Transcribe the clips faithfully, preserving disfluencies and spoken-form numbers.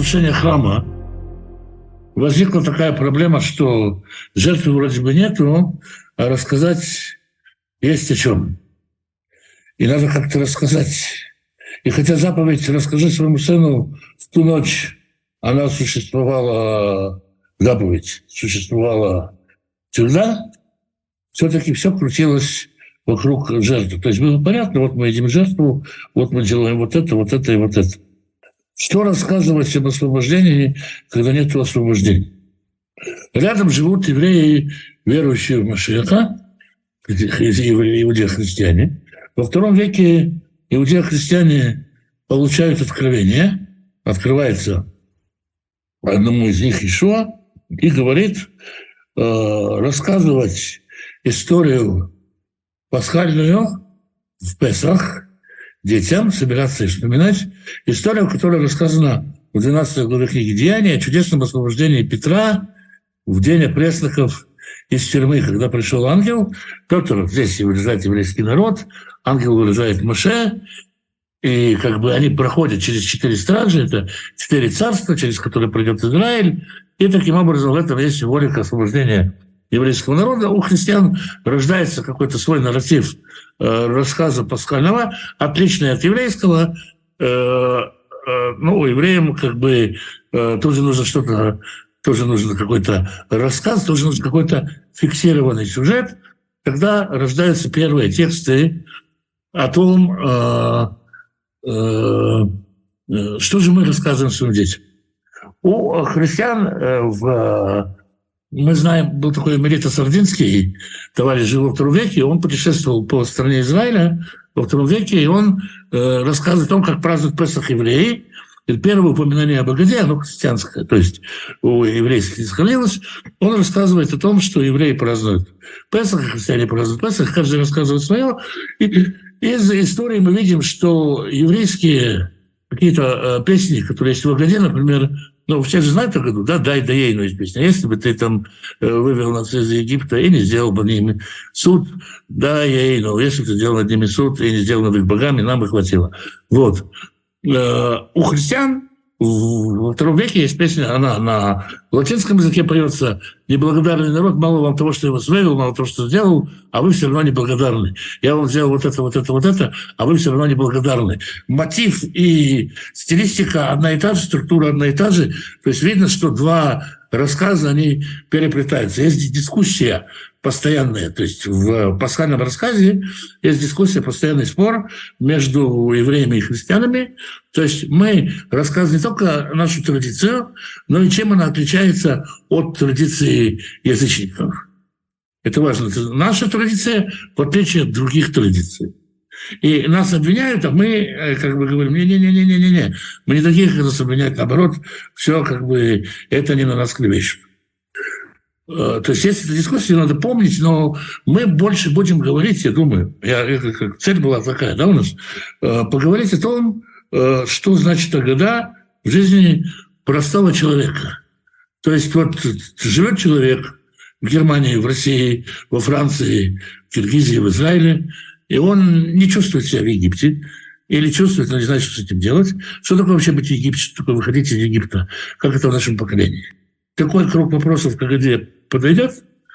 разрушения храма возникла такая проблема, что жертвы вроде бы нету, а рассказать есть о чем. И надо как-то рассказать. И хотя заповедь «расскажи своему сыну в ту ночь», она существовала, заповедь существовала всегда, все-таки все крутилось вокруг жертвы. То есть было понятно, вот мы едим жертву, вот мы делаем вот это, вот это и вот это. Что рассказывать об освобождении, когда нет освобождения? Рядом живут евреи, верующие в Машиаха, иудеи-христиане. Во втором веке иудеи-христиане получают откровение, открывается одному из них Иешуа и говорит э, рассказывать историю пасхальную в Песах детям, собираться и вспоминать историю, которая рассказана в двенадцатой главе книги «Деяния» о чудесном освобождении Петра в день опресноков из тюрьмы, когда пришел ангел. Петр, здесь выражает еврейский народ, ангел выражает Моше, и как бы они проходят через четыре стражи, это четыре царства, через которые пройдет Израиль, и таким образом в этом есть символика освобождения еврейского народа. У христиан рождается какой-то свой нарратив э, рассказа пасхального, отличный от еврейского. Э, э, ну, евреям как бы э, тоже нужно что-то, тоже нужен какой-то рассказ, тоже нужен какой-то фиксированный сюжет. Когда рождаются первые тексты о том, э, э, э, что же мы рассказываем своим детям. У христиан э, в Мы знаем, был такой Мелита Сардинский, товарищ жил во втором веке, он путешествовал по стране Израиля во втором веке, и он э, рассказывает о том, как празднуют Песах евреи. И первое упоминание об Агаде, оно христианское, то есть у еврейских не сохранилось. Он рассказывает о том, что евреи празднуют Песах, а христиане празднуют Песах, каждый рассказывает свое. И из истории мы видим, что еврейские какие-то э, песни, которые есть в Агаде, например, ну, все же знают Агаду, да, «Дай да ей», ну, есть песня. Если бы ты там вывел нас из Египта и не сделал бы над ними суд, да, ей, ну, если бы ты сделал над ними суд и не сделал над их богами, нам бы хватило. Вот. У христиан во втором веке есть песня, она на латинском языке поется: «Неблагодарный народ, мало вам того, что я вас вывел, мало того, что сделал, а вы все равно неблагодарны. Я вам сделал вот это, вот это, вот это, а вы все равно неблагодарны». Мотив и стилистика одна и та же, структура одна и та же. То есть видно, что два рассказа, они переплетаются. Есть дискуссия постоянная. То есть в пасхальном рассказе есть дискуссия, постоянный спор между евреями и христианами. То есть мы рассказываем не только нашу традицию, но и чем она отличается от традиции язычников. Это важно. Это наша традиция в отличие от других традиций. И нас обвиняют, а мы как бы говорим: не-не-не-не-не-не, мы не такие, как нас обвиняют, наоборот, все как бы это не на нас клевещут. То есть есть эта дискуссия, надо помнить, но мы больше будем говорить, я думаю, я, как цель была такая, да, у нас, поговорить о том, что значит Агада в жизни простого человека. То есть вот живет человек в Германии, в России, во Франции, в Киргизии, в Израиле, и он не чувствует себя в Египте, или чувствует, но не знает, что с этим делать. Что такое вообще быть в Египте, что такое выходить из Египта, как это в нашем поколении? Такой круг вопросов к Агаде подойдет?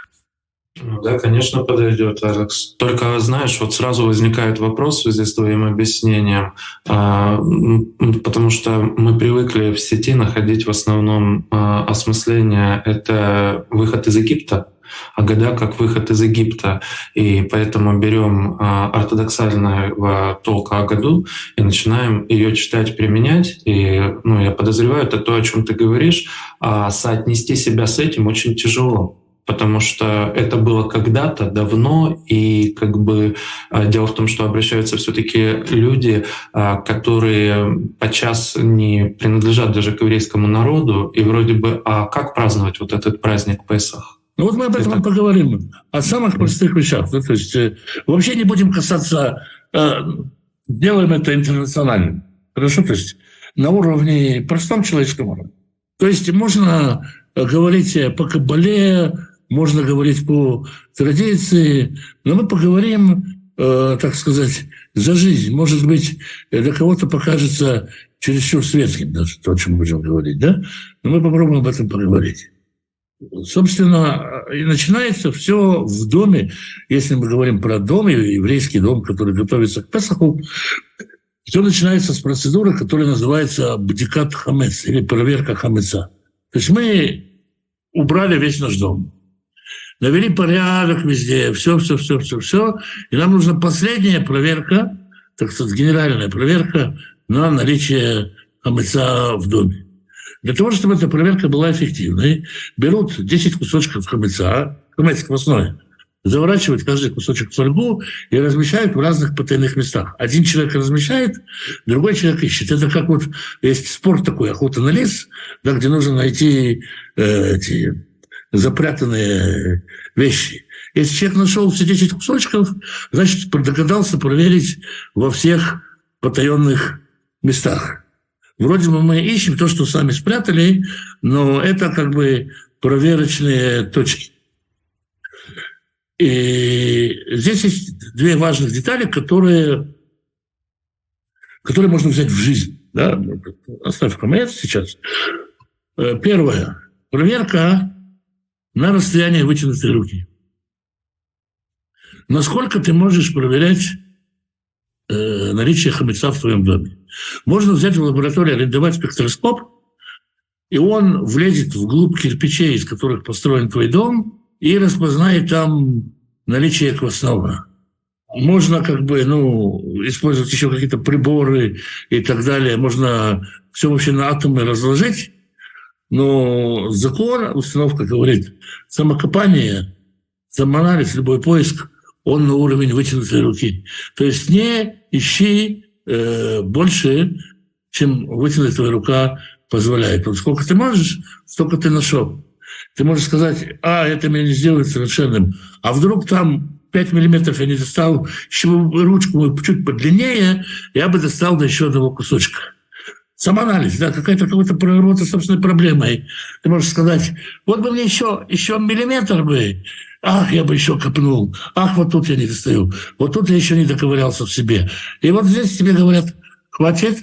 Ну да, конечно, подойдет, Алекс. Только, знаешь, вот сразу возникает вопрос в связи с твоим объяснением, потому что мы привыкли в сети находить в основном осмысление — это выход из Египта, Агада как выход из Египта. И поэтому берем ортодоксального толка Агаду и начинаем ее читать, применять. И ну, я подозреваю, это то, о чем ты говоришь, а соотнести себя с этим очень тяжело. Потому что это было когда-то давно, и как бы дело в том, что обращаются все-таки люди, которые подчас не принадлежат даже к еврейскому народу, и вроде бы, а как праздновать вот этот праздник Песах? Ну вот мы об этом это... поговорим, о самых простых вещах. Да, то есть э, вообще не будем касаться, э, делаем это интернационально. Хорошо? То есть на уровне, простом человеческом уровне. То есть можно говорить по Каббале, можно говорить по традиции, но мы поговорим, э, так сказать, за жизнь. Может быть, для кого-то покажется чересчур светским, даже то, о чем мы будем говорить, да? Но мы попробуем об этом поговорить. Собственно, и начинается все в доме, если мы говорим про дом, еврейский дом, который готовится к Песаху, все начинается с процедуры, которая называется бдикат хамец, или проверка хамеца. То есть мы убрали весь наш дом, навели порядок везде, все, все, все, все, все, и нам нужна последняя проверка, так сказать, генеральная проверка на наличие хамеца в доме. Для того, чтобы эта проверка была эффективной, берут десять кусочков хамеца, хамец квасной, заворачивают каждый кусочек в фольгу и размещают в разных потайных местах. Один человек размещает, другой человек ищет. Это как вот есть спорт такой, охота на лис, да, где нужно найти э, эти запрятанные вещи. Если человек нашел все десять кусочков, значит, догадался проверить во всех потаенных местах. Вроде бы мы ищем то, что сами спрятали, но это как бы проверочные точки. И здесь есть две важных детали, которые, которые можно взять в жизнь. Да? Оставь хамец сейчас. Первое. Проверка на расстоянии вытянутой руки. Насколько ты можешь проверять э, наличие хамеца в твоем доме? Можно взять в лаборатории, арендовать спектроскоп, и он влезет вглубь кирпичей, из которых построен твой дом, и распознает там наличие квасного. Можно как бы, ну, использовать еще какие-то приборы и так далее. Можно все вообще на атомы разложить, но закон, установка говорит, самокопание, самоанализ, любой поиск, он на уровень вытянутой руки. То есть не ищи э, больше, чем вытянутая рука позволяет. Вот сколько ты можешь, столько ты нашел. Ты можешь сказать, а, это меня не сделает совершенным. А вдруг там пять миллиметров я не достал, еще ручку чуть подлиннее, я бы достал до еще одного кусочка. Самоанализ, да, какая-то какая-то работа с собственной проблемой. Ты можешь сказать, вот бы мне еще, еще миллиметр бы, ах, я бы еще копнул, ах, вот тут я не достаю, вот тут я еще не доковырялся в себе. И вот здесь тебе говорят, хватит,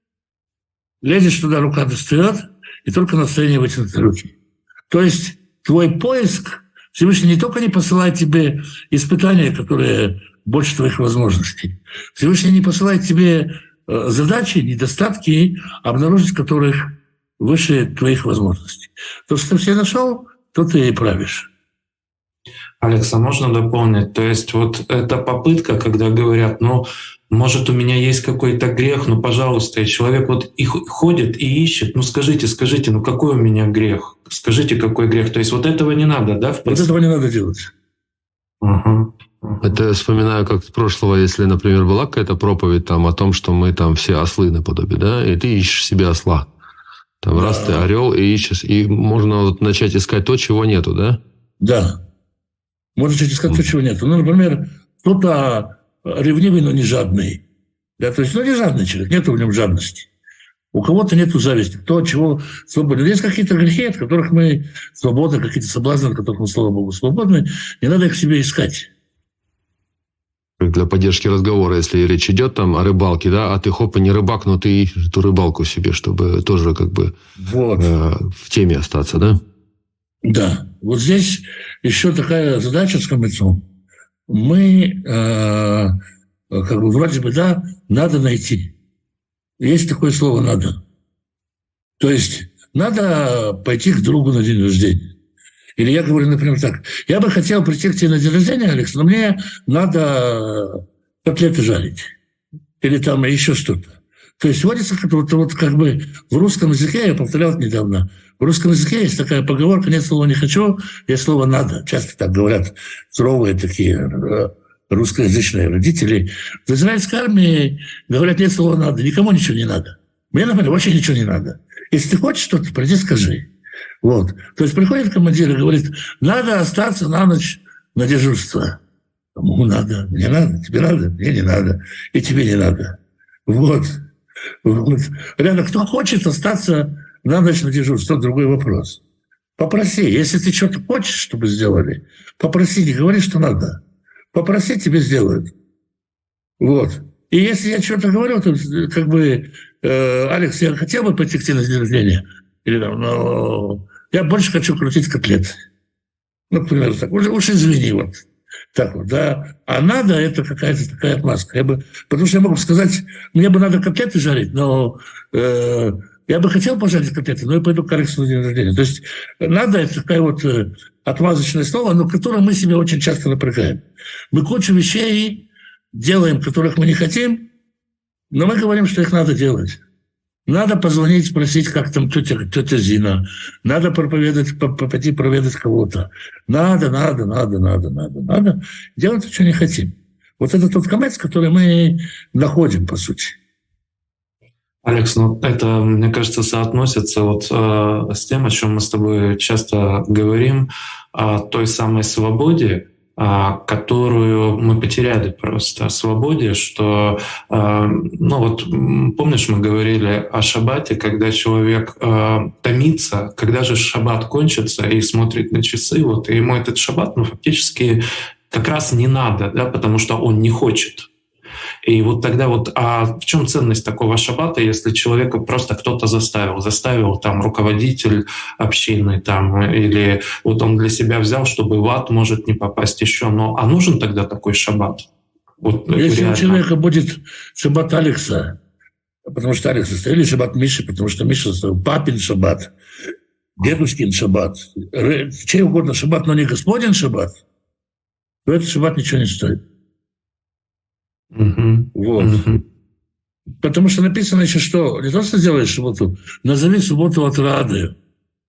лезешь туда, рука достает, и только настроение вытянутой руки. То есть твой поиск, Всевышний не только не посылает тебе испытания, которые больше твоих возможностей, Всевышний не посылает тебе задачи, недостатки, обнаружить которых выше твоих возможностей. То, что ты все нашел, то ты и правишь. Алекс, а можно дополнить? То есть вот эта попытка, когда говорят, ну, может, у меня есть какой-то грех, ну, пожалуйста, и человек вот и ходит и ищет, ну, скажите, скажите, ну, какой у меня грех? Скажите, какой грех? То есть вот этого не надо, да? В вот этого не надо делать. Угу. Это я вспоминаю, как с прошлого, если, например, была какая-то проповедь там о том, что мы там все ослы наподобие, да, и ты ищешь себе осла. Там да. Раз ты орел и ищешь, и можно вот начать искать то, чего нету, да? Да. Можно начать искать то, чего нету. Ну, например, кто-то ревнивый, но не жадный. Да, то есть, ну, не жадный человек, нету в нем жадности. У кого-то нету зависти, кто от чего свободен. Есть какие-то грехи, от которых мы свободны, какие-то соблазны, от которых мы, слава Богу, свободны. Не надо их себе искать. Для поддержки разговора, если речь идет там о рыбалке, да, а ты хопа не рыбак, но ты ищешь эту рыбалку себе, чтобы тоже как бы вот. э, в теме остаться, да? Да. Вот здесь еще такая задача с хамецом. Мы э, как бы вроде бы, да, надо найти. Есть такое слово «надо». То есть надо пойти к другу на день рождения. Или я говорю, например, так, я бы хотел прийти к тебе на день рождения, Алекс, но мне надо котлеты жарить. Или там еще что-то. То есть вводится вот, вот как бы в русском языке, я повторял это недавно, в русском языке есть такая поговорка, нет слова «не хочу», есть слово «надо». Часто так говорят суровые такие русскоязычные родители. В израильской армии говорят, нет слова «надо», никому ничего не надо. Мне, например, вообще ничего не надо. Если ты хочешь что-то, приди, скажи. Вот. То есть приходит командир и говорит, надо остаться на ночь на дежурство. Кому надо? Мне надо, тебе надо, мне не надо, и тебе не надо. Вот. вот. Реально, кто хочет остаться на ночь на дежурство, другой вопрос. Попроси, если ты что-то хочешь, чтобы сделали, попроси, не говори, что надо. Попроси, тебе сделают. Вот. И если я что-то говорю, то как бы, э, Алекс, я хотел бы пойти к тебе на день рождения, или, там, но я больше хочу крутить котлеты. Ну, к примеру, так. Уж, уж извини, вот. Так вот, да. А надо, это какая-то такая отмазка. Я бы, потому что я могу сказать, мне бы надо котлеты жарить, но э, я бы хотел пожарить котлеты, но я пойду к Алексу на день рождения. То есть надо, это такая вот э, отмазочное слово, но которое мы себе очень часто напрягаем. Мы кучу вещей делаем, которых мы не хотим, но мы говорим, что их надо делать. Надо позвонить, спросить, как там тетя, тетя Зина. Надо проповедовать, пойти проведать кого-то. Надо, надо, надо, надо, надо, надо. Делать то, что не хотим. Вот это тот конец, который мы находим, по сути. Алекс, ну это, мне кажется, соотносится вот э, с тем, о чем мы с тобой часто говорим, о той самой свободе, которую мы потеряли просто, о свободе, что, ну вот, помнишь, мы говорили о шаббате, когда человек томится, когда же шаббат кончится, и смотрит на часы, вот, и ему этот шаббат, ну, фактически как раз не надо, да, потому что он не хочет. И вот тогда вот, а в чем ценность такого шаббата, если человека просто кто-то заставил, заставил там руководитель общины там, или вот он для себя взял, чтобы в ад может не попасть еще, но а нужен тогда такой шаббат? Вот, если реально. У человека будет шаббат Алекса, потому что Алекс составил, или шаббат Миши, потому что Миша составил, папин шаббат, дедушкин шаббат, чей угодно шаббат, но не Господень шаббат, то этот шаббат ничего не стоит. Угу. Вот. Угу. Потому что написано еще, что не то, что сделаешь субботу, назови субботу отрады.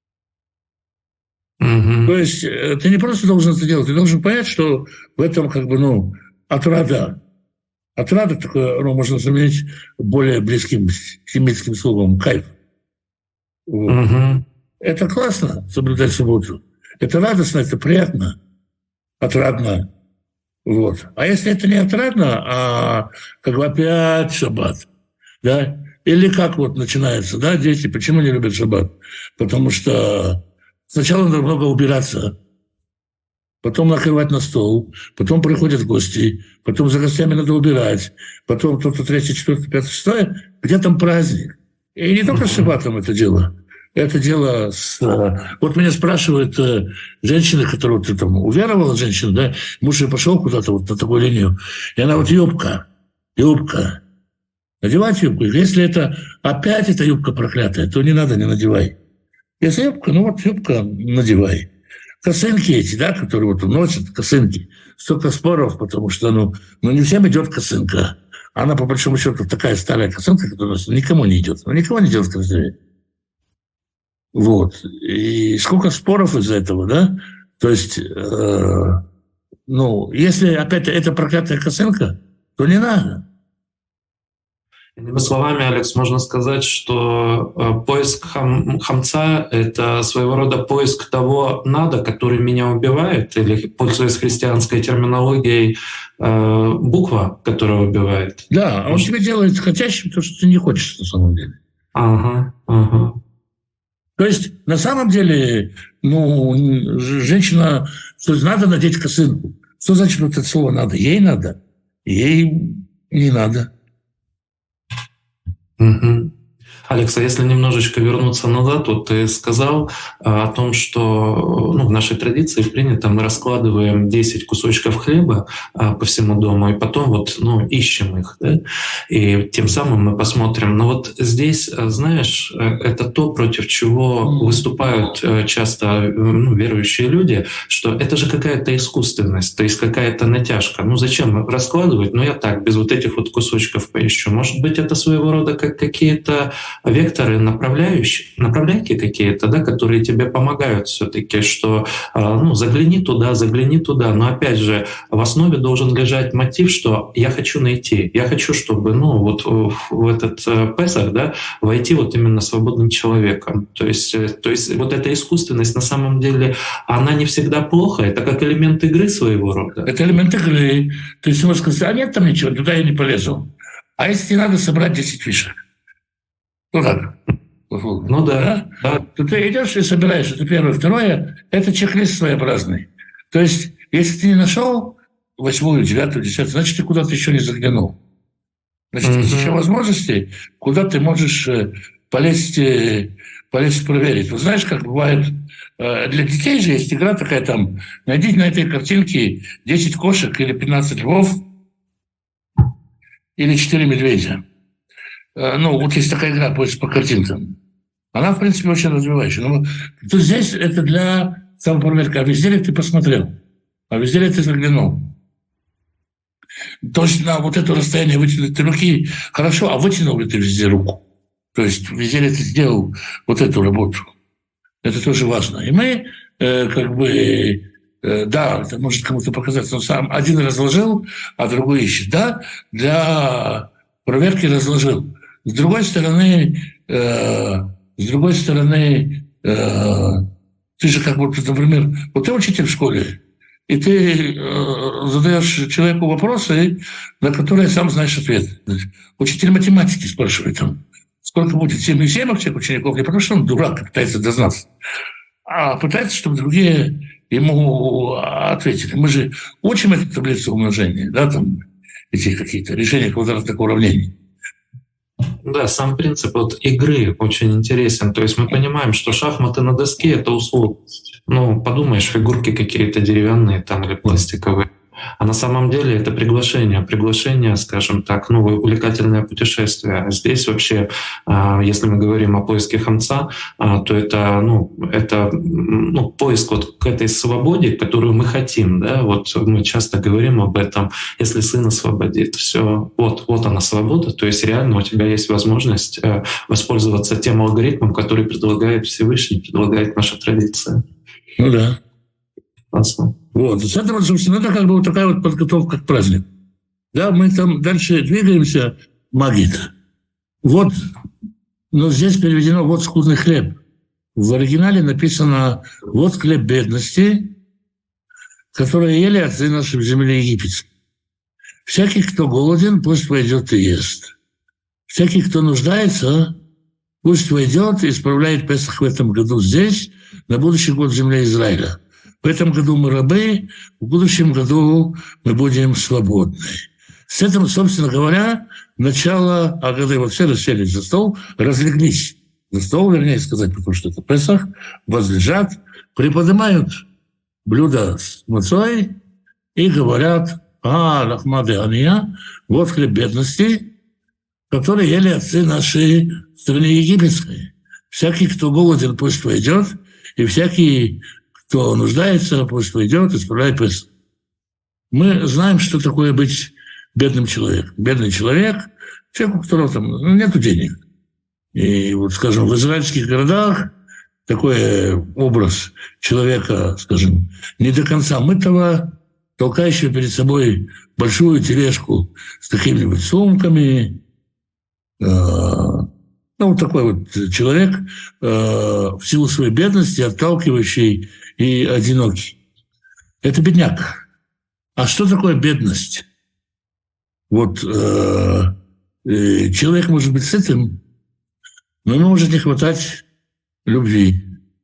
Угу. То есть ты не просто должен это делать, ты должен понять, что в этом как бы, ну, отрада. Отрада такое, ну, можно заменить более близким семитским словом кайф. Вот. Угу. Это классно, соблюдать субботу. Это радостно, это приятно, отрадно. Вот. А если это не отрадно, а как бы опять шаббат, да? Или как вот начинается, да, дети, почему не любят шаббат? Потому что сначала надо много убираться, потом накрывать на стол, потом приходят гости, потом за гостями надо убирать, потом кто-то третий, четвертый, пятый, шестой, где там праздник? И не только с шаббатом это дело. Это дело с... Вот меня спрашивают э, женщины, которые ты там уверовала, женщина, да, муж ее пошел куда-то вот на такую линию, и она вот юбка, юбка. Надевать юбку. Если это опять эта юбка проклятая, то не надо, не надевай. Если юбка, ну вот юбка надевай. Косынки эти, да, которые вот носят, косынки. Столько споров, потому что, ну, ну не всем идет косынка. Она, по большому счету, такая старая косынка, которая носит, никому не идет. Ну, никому не идет красивее. Вот. И сколько споров из-за этого, да? То есть, э, ну, если опять это проклятая косынка, то не надо. Иными словами, Алекс, можно сказать, что э, поиск хам, хамца — это своего рода поиск того «надо», который меня убивает, или, пользуясь христианской терминологией, э, буква, которая убивает. Да, а он тебе делает хотящим то, что ты не хочешь на самом деле. Ага, ага. То есть, на самом деле, ну, женщина, что надо надеть косынку. Что значит вот это слово «надо»? Ей надо, ей не надо. Угу. Алекс, а если немножечко вернуться назад, вот ты сказал о том, что ну, в нашей традиции принято, мы раскладываем десять кусочков хлеба по всему дому, и потом вот, ну, ищем их, да? И тем самым мы посмотрим. Но вот здесь, знаешь, это то, против чего выступают часто ну, верующие люди, что это же какая-то искусственность, то есть какая-то натяжка. Ну зачем раскладывать? Ну я так, без вот этих вот кусочков поищу. Может быть, это своего рода как какие-то векторы, направляющие, направляйки какие-то, да, которые тебе помогают все-таки, что ну, загляни туда, загляни туда. Но опять же, в основе должен лежать мотив, что я хочу найти, я хочу, чтобы ну, вот в этот Песах, да, войти вот именно свободным человеком. То есть, то есть вот эта искусственность на самом деле, она не всегда плохо, это как элемент игры своего рода. Это элемент игры. То есть можно сказать, а нет там ничего, туда я не полезу. А если тебе надо собрать десять фишек? Ну как? Ну да. да. То ты идешь и собираешь. Это первое. Второе, это чек-лист своеобразный. То есть, если ты не нашел восьмую, девятую, десятую, значит, ты куда-то еще не заглянул. Значит, mm-hmm. тысяча возможностей, куда ты можешь полезть, полезть проверить. Вы знаешь, как бывает, для детей же есть игра такая там, найдите на этой картинке десять кошек или пятнадцать львов, или четыре медведя. Ну, вот есть такая игра по, по картинкам. Она, в принципе, очень развивающая. Но то здесь это для самопроверки. А везде ли ты посмотрел? А везде ли ты заглянул? То есть на вот это расстояние вытянутой руки хорошо, а вытянул ли ты везде руку? То есть везде ли ты сделал вот эту работу? Это тоже важно. И мы э, как бы, э, да, это может кому-то показаться, но сам один разложил, а другой ищет. Да, для проверки разложил. С другой стороны, э, с другой стороны, э, ты же как будто, например, вот ты учитель в школе, и ты э, задаешь человеку вопросы, на которые сам знаешь ответ. Учитель математики спрашивает там, сколько будет семь и семь всех учеников, не потому что он дурак пытается дознаться, а пытается, чтобы другие ему ответили. Мы же учим эту таблицу умножения, да, там эти какие-то решения квадратных уравнений. Да, сам принцип вот игры очень интересен. То есть мы понимаем, что шахматы на доске — это условность. Ну, подумаешь, фигурки какие-то деревянные там или пластиковые. А на самом деле это приглашение, приглашение, скажем так, ну, увлекательное путешествие. А здесь вообще, если мы говорим о поиске хамца, то это, ну, это ну, поиск вот к этой свободе, которую мы хотим. Да? Вот мы часто говорим об этом. Если сын освободит, все, вот, вот она свобода. То есть реально у тебя есть возможность воспользоваться тем алгоритмом, который предлагает Всевышний, предлагает наша традиция. Ну да. Классно. Вот. С этого, собственно, это как бы вот такая вот подготовка к празднику. Да, мы там дальше двигаемся, магит. Вот, но здесь переведено «вот скудный хлеб». В оригинале написано «вот хлеб бедности, которые ели отцы наши в земле египетской. Всякий, кто голоден, пусть войдет и ест. Всякий, кто нуждается, пусть войдет и справляет Песах в этом году здесь, на будущий год в земле Израиля. В этом году мы рабы, в будущем году мы будем свободны». С этим, собственно говоря, начало Агады. Вот все расселись за стол, разлеглись за стол, вернее сказать, потому что это Песах, возлежат, приподнимают блюдо с мацой и говорят: «А, лахмады ания, вот хлеб бедности, который ели отцы наши в стране египетской. Всякий, кто голоден, пусть войдет, и всякий, кто нуждается, пусть войдет и справляет Песах». Мы знаем, что такое быть бедным человеком. Бедный человек — человек, у которого там ну, нет денег. И вот, скажем, в израильских городах такой образ человека, скажем, не до конца мытого, толкающего перед собой большую тележку с какими-нибудь сумками. Ну, вот такой вот человек в силу своей бедности, отталкивающий и одинокий. Это бедняк. А что такое бедность? Вот э, э, человек может быть сытым, но ему может не хватать любви.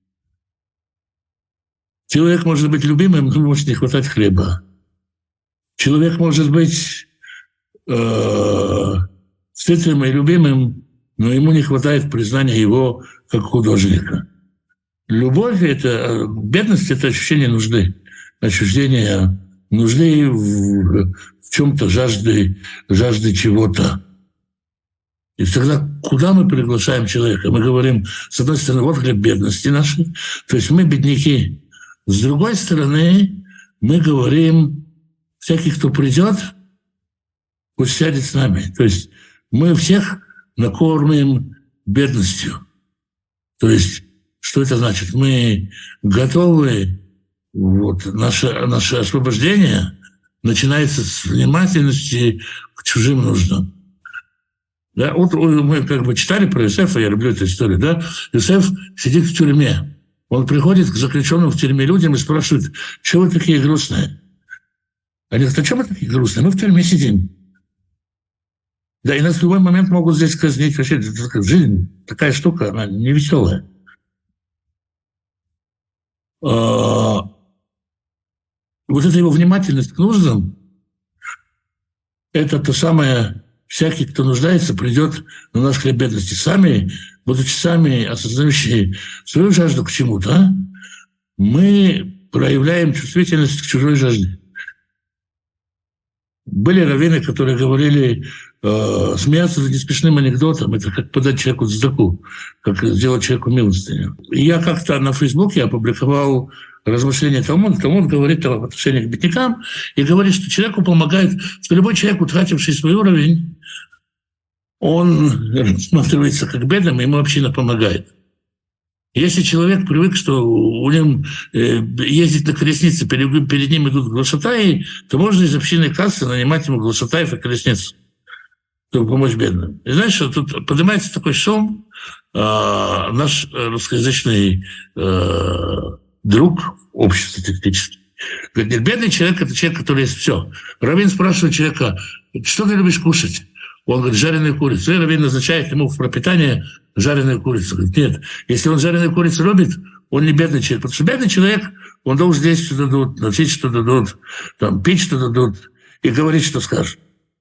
Человек может быть любимым, но ему может не хватать хлеба. Человек может быть э, сытым и любимым, но ему не хватает признания его как художника. Любовь — это бедность, это ощущение нужды, ощущение нужды в, в чем-то, жажды, жажды чего-то. И тогда куда мы приглашаем человека? Мы говорим, с одной стороны, вот хлеб бедности нашей, то есть мы бедняки. С другой стороны, мы говорим, всякий, кто придет, пусть сядет с нами. То есть мы всех накормим бедностью. То есть что это значит? Мы готовы. Вот. Наше, наше освобождение начинается с внимательности к чужим нуждам. Да? Вот мы как бы читали про Иосифа, я люблю эту историю. Да? Иосиф сидит в тюрьме. Он приходит к заключенным в тюрьме людям и спрашивает: «Чего вы такие грустные?» Они говорят: «А чего мы такие грустные? Мы в тюрьме сидим». Да, и нас в любой момент могут здесь казнить. Вообще, жизнь такая штука, она невеселая. Вот эта его внимательность к нуждам — это то самое, всякий, кто нуждается, придет на наш хлеб бедности. Сами, будучи сами осознающие свою жажду к чему-то, мы проявляем чувствительность к чужой жажде. Были раввины, которые говорили, э, смеяться за неспешным анекдотом, это как подать человеку цдаку, как сделать человеку милостыню. И я как-то на Фейсбуке опубликовал размышления Талмуда. Талмуд говорит об отношении к беднякам и говорит, что человеку помогает, что любой человек, утративший свой уровень, он рассматривается как бедным, и ему община помогает. Если человек привык, что у него ездить на колеснице, перед, перед ним идут глашатаи, то можно из общинной кассы нанимать ему глашатаев и колесницу, чтобы помочь бедным. И знаешь, что тут поднимается такой шум, э, наш русскоязычный э, друг общества теоретически. Говорит, нет, бедный человек – это человек, который есть все. Раввин спрашивает человека, что ты любишь кушать? Он говорит, жареную курицу. И раввин назначает ему в пропитание жареную курицу. Говорит, нет, если он жареную курицу любит, он не бедный человек. Потому что бедный человек, он должен есть, что дадут, носить, что дадут, там, пить, что дадут, и говорить, что скажут.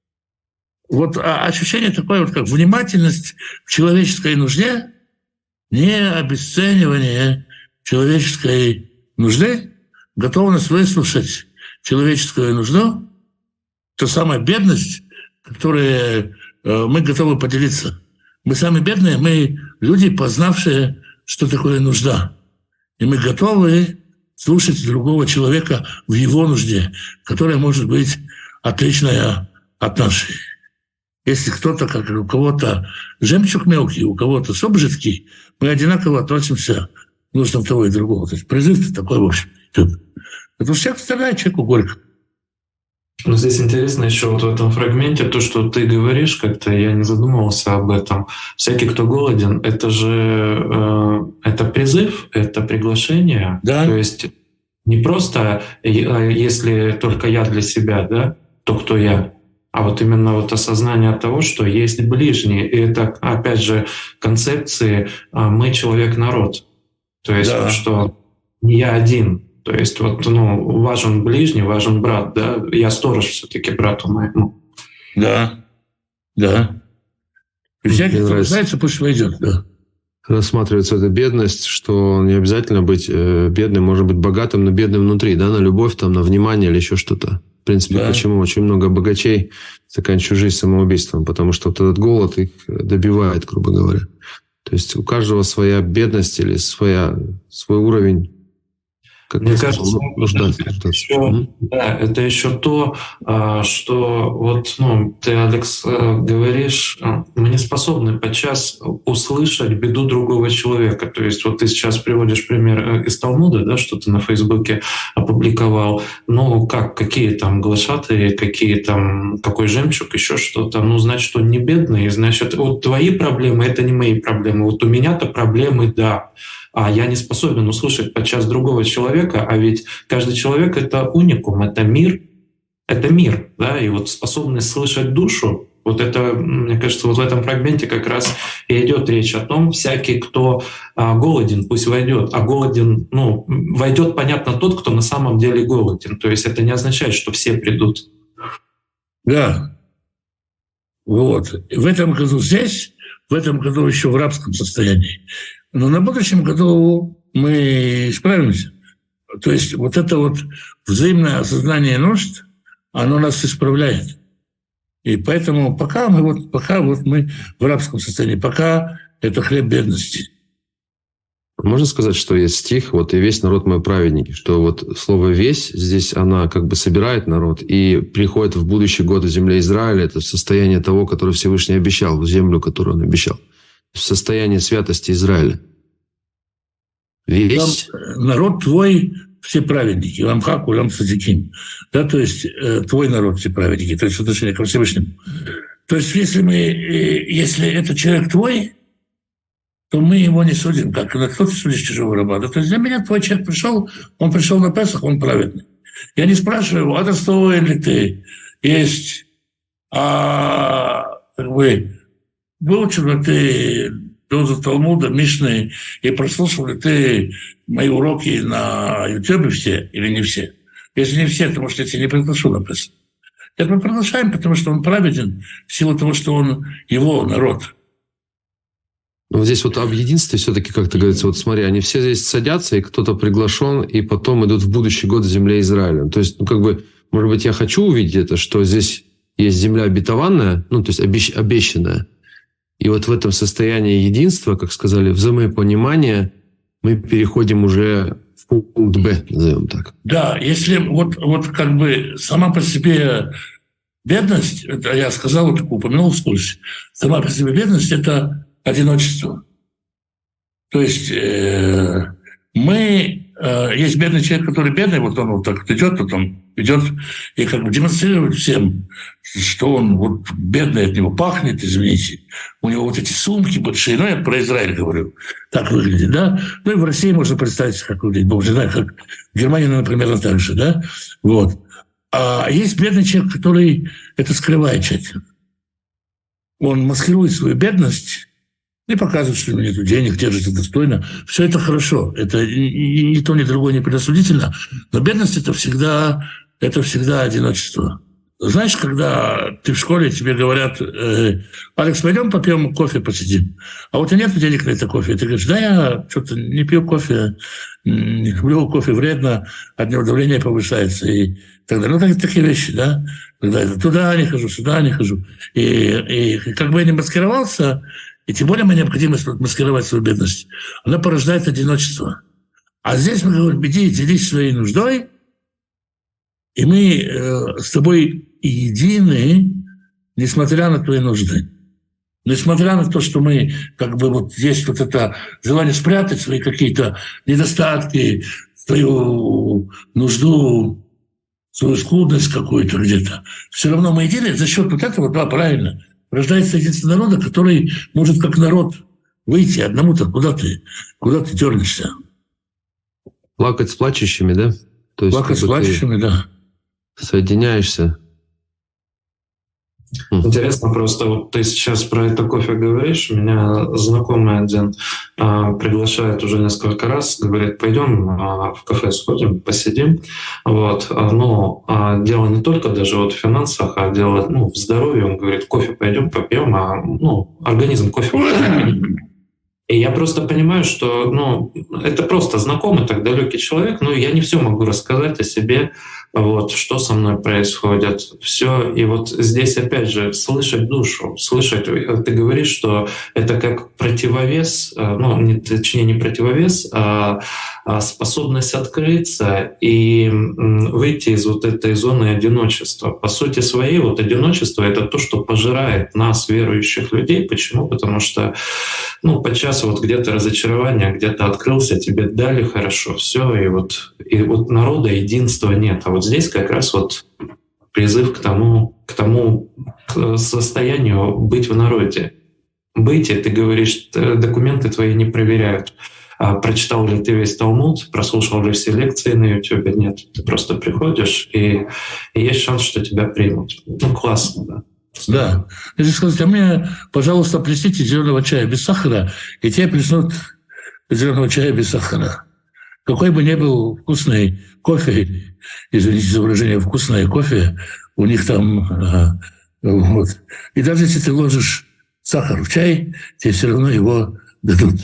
Вот а ощущение такое, вот как внимательность к человеческой нужде, не обесценивание человеческой нужды, готовность выслушать человеческую нужду, та самая бедность, которые э, мы готовы поделиться. Мы сами бедные, мы люди, познавшие, что такое нужда. И мы готовы слушать другого человека в его нужде, которая может быть отличная от нашей. Если кто-то, как у кого-то жемчуг мелкий, у кого-то соп жидкий, мы одинаково относимся к нуждам того и другого. То есть призыв такой, в общем, идет. Это всяк страдает человеку горько. Ну, здесь интересно еще вот в этом фрагменте то, что ты говоришь, как-то я не задумывался об этом. Всякий, кто голоден, это же э, это призыв, это приглашение. Да. То есть не просто если только я для себя, да, то кто я, а вот именно вот осознание того, что есть ближний. И это, опять же, концепции «мы человек-народ». То есть да. вот, что не я один. То есть вот, ну, важен ближний, важен брат, да? Я сторож все-таки брату моему. Да, да. И всякий, кто нуждается, пусть войдет, да. Рассматривается эта бедность, что не обязательно быть бедным, может быть богатым, но бедным внутри, да, на любовь, там, на внимание или еще что-то. В принципе, да. Почему очень много богачей заканчивают жизнь самоубийством? Потому что вот этот голод их добивает, грубо говоря. То есть у каждого своя бедность или своя, свой уровень. Как Мне кажется, нуждаться, это, еще, mm-hmm. да, это еще то, что вот, ну, ты, Алекс, говоришь, мы не способны подчас услышать беду другого человека. То есть вот ты сейчас приводишь пример из Талмуда, да, что ты на Фейсбуке опубликовал. Ну, как, какие там глашатые, какие там, какой жемчуг, еще что-то. Ну, значит, он не бедный, значит, вот твои проблемы — это не мои проблемы. Вот у меня-то проблемы, да. А я не способен услышать подчас другого человека, а ведь каждый человек — это уникум, это мир, это мир, да, и вот способность слышать душу, вот это, мне кажется, вот в этом фрагменте как раз и идет речь о том, всякий, кто а, голоден, пусть войдет, а голоден, ну, войдет, понятно, тот, кто на самом деле голоден, то есть это не означает, что все придут. Да, вот, в этом году здесь, в этом году еще в рабском состоянии. Но на будущем году мы справимся. То есть вот это вот взаимное осознание нужд, оно нас исправляет. И поэтому пока мы вот, пока вот мы в рабском состоянии, пока это хлеб бедности. Можно сказать, что есть стих, вот «И весь народ мой праведники», что вот слово «весь» здесь, она как бы собирает народ и приходит в будущий год в земле Израиля, это состояние того, которое Всевышний обещал, в землю, которую он обещал. В состоянии святости Израиля. Весь. Там народ твой все праведники, ламхак, улам садиким. Да, то есть э, твой народ все праведники, то есть в отношении ко Всевышнему. То есть если мы, э, если это человек твой, то мы его не судим. Как когда кто ты судишь чужого раба? Да, то есть для меня твой человек пришел, он пришел на Песах, он праведный. Я не спрашиваю его, а достоин ли ты есть, а как бы выучил ли ты дозу Талмуда, Мишны, и прослушал ли ты мои уроки на Ютубе все или не все? Если не все, то, может, я тебя не приглашу на Песах. Так мы продолжаем, потому что он праведен в силу того, что он его народ. Но здесь вот об единстве все-таки как-то говорится, вот смотри, они все здесь садятся, и кто-то приглашен, и потом идут в будущий год в земле Израиля. То есть, ну как бы, может быть, я хочу увидеть это, что здесь есть земля обетованная, ну то есть обещ- обещанная. И вот в этом состоянии единства, как сказали, взаимопонимания, мы переходим уже в пункт Б, назовем так. Да, если вот, вот как бы сама по себе бедность, это я сказал, вот упомянул вскользь, сама по себе бедность – это одиночество. То есть э, мы, э, есть бедный человек, который бедный, вот он вот так идет, вот он идет и как бы демонстрирует всем, что он вот бедный, от него пахнет, извините. У него вот эти сумки большие, ну, я про Израиль говорю, так выглядит, да? Ну, и в России можно представить, как выглядит, бог знает, как в Германии, ну, например, так же, да? Вот. А есть бедный человек, который это скрывает тщательно. Он маскирует свою бедность и показывает, что у него нет денег, держится достойно. Все это хорошо. Это ни то, ни другое не предосудительно. Но бедность – это всегда, это всегда одиночество. Знаешь, когда ты в школе, тебе говорят: э, «Алекс, пойдем попьем кофе, посидим». А вот и нет денег на это кофе. И ты говоришь: «Да, я что-то не пью кофе, не люблю кофе, вредно, от него давление повышается». И так далее. Ну, такие вещи, да. Когда это туда не хожу, сюда не хожу. И, и как бы я не маскировался, и тем более мне необходимо маскировать свою бедность, она порождает одиночество. А здесь мы говорим: иди, делись своей нуждой, и мы э, с тобой едины, несмотря на твои нужды. Несмотря на то, что мы, как бы, вот есть вот это желание спрятать свои какие-то недостатки, свою нужду, свою скудность какую-то где-то, все равно мы едины за счет вот этого, да, правильно, рождается единство народа, который может как народ выйти одному-то, куда ты, куда ты дернешься. Плакать с плачущими, да? То есть, Плакать с плачущими, да. Соединяешься. Интересно просто, вот ты сейчас про это кофе говоришь, меня знакомый один а, приглашает уже несколько раз, говорит: пойдем а, в кафе сходим, посидим. Вот. Но а, дело не только даже вот в финансах, а дело, ну, в здоровье. Он говорит: кофе пойдем попьем, а ну, организм кофе не. И я просто понимаю, что ну, это просто знакомый, так далекий человек, но я не все могу рассказать о себе, вот, что со мной происходит. Все. И вот здесь, опять же, слышать душу, слышать. Ты говоришь, что это как противовес, ну, не, точнее, не противовес, а способность открыться и выйти из вот этой зоны одиночества. По сути своей, вот одиночество — это то, что пожирает нас, верующих людей. Почему? Потому что, ну, подчас вот где-то разочарование, где-то открылся, тебе дали хорошо, все, и вот, и вот народа единства нет. А вот здесь как раз вот призыв к тому, к тому к состоянию быть в народе. Быть, и ты говоришь, документы твои не проверяют. А прочитал ли ты весь Талмуд, прослушал ли все лекции на Ютубе? Нет. Ты просто приходишь, и, и есть шанс, что тебя примут. Ну, классно, да. Да. Если сказать: а мне, пожалуйста, плесните зеленого чая без сахара, и тебе плеснут зеленого чая без сахара. Какой бы ни был вкусный кофе, извините за выражение, вкусное кофе, у них там... А, вот. И даже если ты ложишь сахар в чай, тебе все равно его дадут.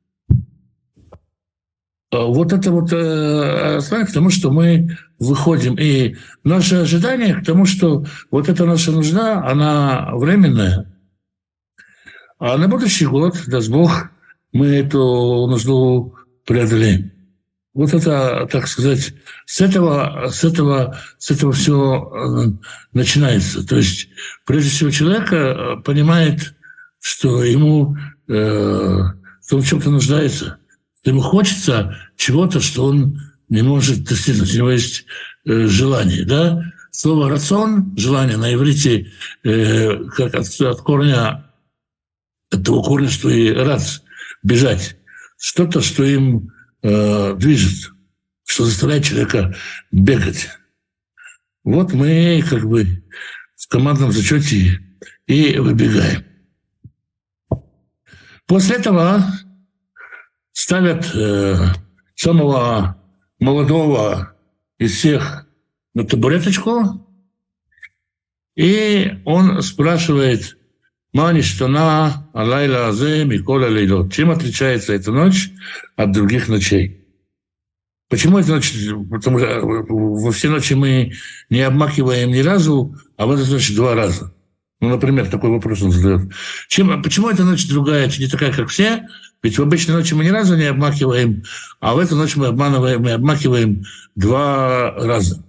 Вот это вот основание к тому, что мы выходим. И наше ожидание к тому, что вот эта наша нужда, она временная. А на будущий год, даст Бог, мы эту нужду преодолеем. Вот это, так сказать, с этого, с этого, с этого все начинается. То есть, прежде всего, человек понимает, что ему, что он в чем-то нуждается. Ему хочется чего-то, что он не может достигнуть. У него есть э, желание. Да? Слово «рацион», желание на иврите, э, как от, от корня, от того корня, что и «рац», бежать. Что-то, что им э, движет, что заставляет человека бегать. Вот мы как бы в командном зачете и выбегаем. После этого ставят э, самого молодого из всех на табуреточку И он спрашивает, «Мани штана алайла азе микола лейлот». Чем отличается эта ночь от других ночей? Почему эта ночь? Потому что во все ночи мы не обмакиваем ни разу, а в эту ночь два раза. Ну, например, такой вопрос он задает. Чем, почему эта ночь другая, не такая, как все? Ведь в обычной ночи мы ни разу не обмакиваем, а в эту ночь мы обманываем, мы обмакиваем два раза.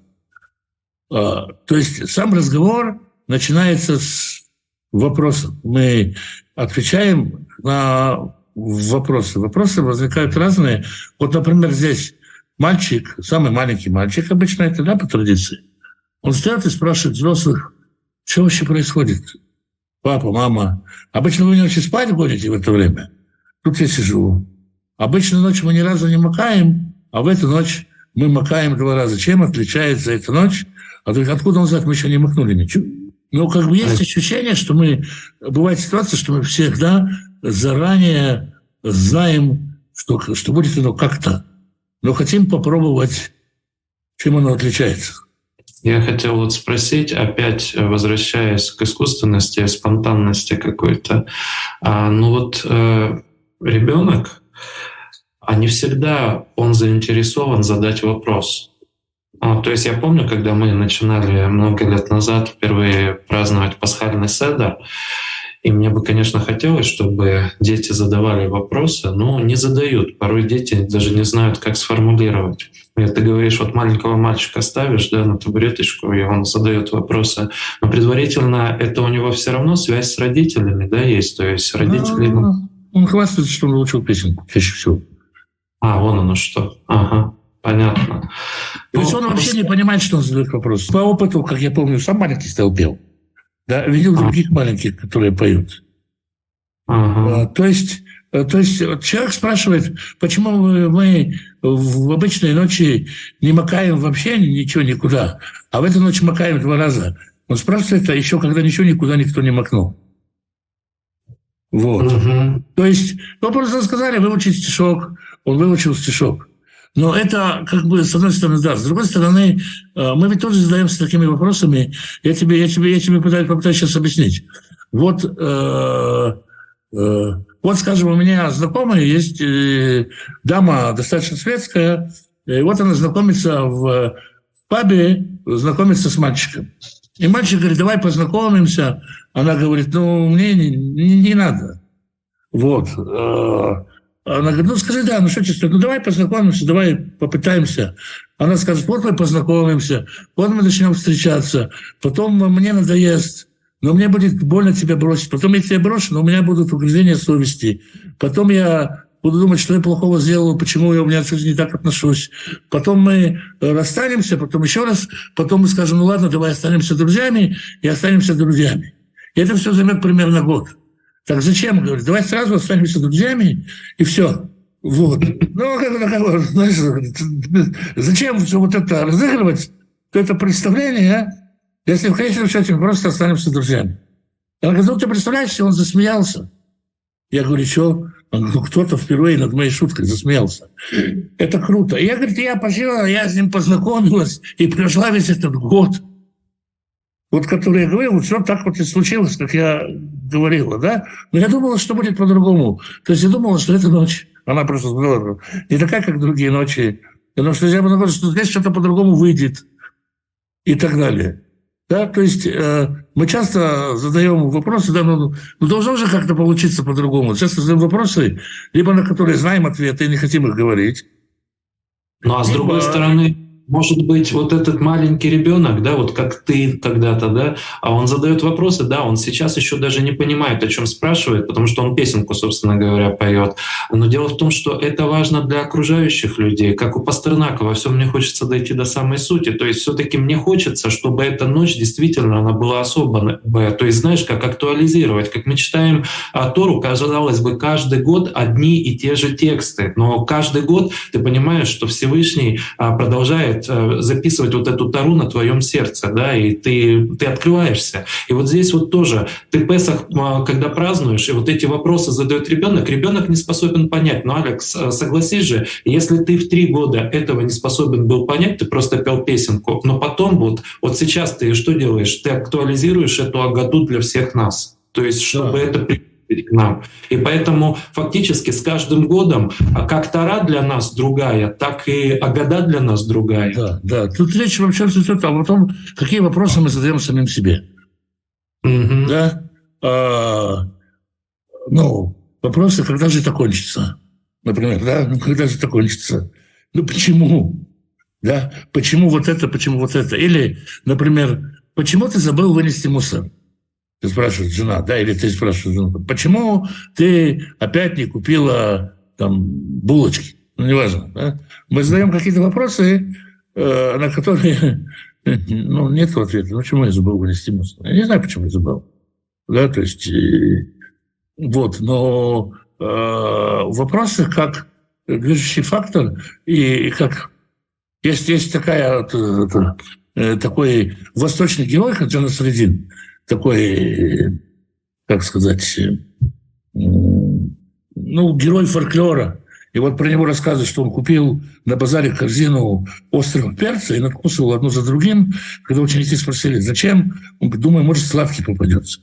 А, то есть сам разговор начинается с вопросов. Мы отвечаем на вопросы. Вопросы возникают разные. Вот, например, здесь мальчик, самый маленький мальчик, обычно это, да, по традиции, он встает и спрашивает взрослых, что вообще происходит? Папа, мама. Обычно вы не очень спать будете в это время. Тут я сижу. Обычно ночью мы ни разу не макаем, а в эту ночь мы макаем два раза. Чем отличается эта ночь? А откуда он знает, мы еще не макнули ничего. Но как бы есть ощущение, что мы... Бывает ситуация, что мы всегда заранее знаем, что, что будет оно как-то. Но хотим попробовать, чем оно отличается. Я хотел вот спросить, опять возвращаясь к искусственности, спонтанности какой-то. А, ну вот э, ребенок, а не всегда он заинтересован задать вопрос. А, то есть я помню, когда мы начинали много лет назад впервые праздновать пасхальный седер, и мне бы, конечно, хотелось, чтобы дети задавали вопросы, но не задают. Порой дети даже не знают, как сформулировать. И ты говоришь, вот маленького мальчика ставишь, да, на табуреточку, и он задает вопросы. Но предварительно это у него все равно связь с родителями, да, есть. То есть родители... А, он хвастается, что он выучил песенку чаще всего. А, вон оно что. Ага, понятно. То есть он вообще не понимает, что он задает вопрос. По опыту, как я помню, сам маленький стал пел. Да, видел других а. маленьких, которые поют. Ага. А, то есть, то есть человек спрашивает, почему мы в обычные ночи не макаем вообще ничего никуда, а в эту ночь макаем два раза. Он спрашивает это еще, когда ничего никуда никто не макнул. Вот. Угу. То есть, ну, просто сказали выучить стишок, он выучил стишок. Но это, как бы, с одной стороны, да. С другой стороны, мы ведь тоже задаемся такими вопросами. Я тебе, я тебе, я тебе пытаюсь, попытаюсь сейчас объяснить. Вот, э, э, вот, скажем, у меня знакомая есть э, дама достаточно светская, и вот она знакомится в пабе, знакомится с мальчиком. И мальчик говорит, давай познакомимся. Она говорит, ну, мне не, не, не надо. Вот. Она говорит, ну, скажи, да, ну, что чувствуешь? Ну, давай познакомимся, давай попытаемся. Она скажет, вот мы познакомимся, вот мы начнем встречаться, потом мне надоест, но мне будет больно тебя бросить. Потом я тебя брошу, но у меня будут угрызения совести. Потом я буду думать, что я плохого сделал, почему я у меня к жизни не так отношусь. Потом мы расстанемся, потом еще раз, потом мы скажем, ну, ладно, давай останемся друзьями, и останемся друзьями. И это все займет примерно год. Так зачем? Говорит, давай сразу останемся друзьями, и все. Вот. Ну, как, как, знаешь, зачем все вот это разыгрывать, то это представление, а? Если в конечном счете мы просто останемся друзьями. Она говорит, ну, ты представляешь, он засмеялся. Я говорю, что? Ну, кто-то впервые над моей шуткой засмеялся. Это круто. И я, говорит, я пошла, я с ним познакомилась, и прошла весь этот год. Вот, который я говорил, вот все так вот и случилось, как я говорила, да? Но я думала, что будет по-другому. То есть я думала, что эта ночь, она просто была не такая, как другие ночи. Потому что я бы говорил, что здесь что-то по-другому выйдет и так далее. Да? То есть э, мы часто задаем вопросы, да, ну, ну должно же как-то получиться по-другому. Часто задаем вопросы, либо на которые знаем ответы и не хотим их говорить. Ну а с другой либо... стороны... Может быть, вот этот маленький ребенок, да, вот как ты когда-то, да, а он задает вопросы, да, он сейчас еще даже не понимает, о чем спрашивает, потому что он песенку, собственно говоря, поет. Но дело в том, что это важно для окружающих людей, как у Пастернака. Во всем мне хочется дойти до самой сути. То есть все-таки мне хочется, чтобы эта ночь действительно она была особая. То есть, знаешь, как актуализировать, как мы читаем Тору, казалось бы, каждый год одни и те же тексты, но каждый год ты понимаешь, что Всевышний продолжает начинает записывать вот эту Тору на твоем сердце, да, и ты, ты открываешься. И вот здесь вот тоже ты Песах, когда празднуешь, и вот эти вопросы задает ребенок, ребенок не способен понять. Но, Алекс, согласись же, если ты в три года этого не способен был понять, ты просто пел песенку, но потом вот, вот сейчас ты что делаешь? Ты актуализируешь эту Агаду для всех нас. То есть, чтобы да. это приблизить к нам. И поэтому фактически с каждым годом как Тора для нас другая, так и Агада для нас другая. Да, да. Тут речь вообще идет о том, какие вопросы мы задаем самим себе. Mm-hmm. Да? А, ну, вопросы, когда же это кончится? Например, да? Ну, когда же это кончится? Ну, почему? Да? Почему вот это, почему вот это? Или, например, почему ты забыл вынести мусор? Ты спрашиваешь жена, да, или ты спрашиваешь жену, почему ты опять не купила там булочки? Ну, неважно, да? Мы задаем какие-то вопросы, э, на которые ну, нет ответа. Ну, почему я забыл вынести мусор? Я не знаю, почему я забыл. Да, то есть, э, вот, но э, в вопросах как движущий фактор и, и как есть, есть такая, это, э, такой восточный герой, как Джона Средин, такой, как сказать, ну, герой фольклора. И вот про него рассказывают, что он купил на базаре корзину острого перца и надкусывал одну за другим. Когда ученики спросили, зачем, он говорит, думаю, может, сладкий попадется.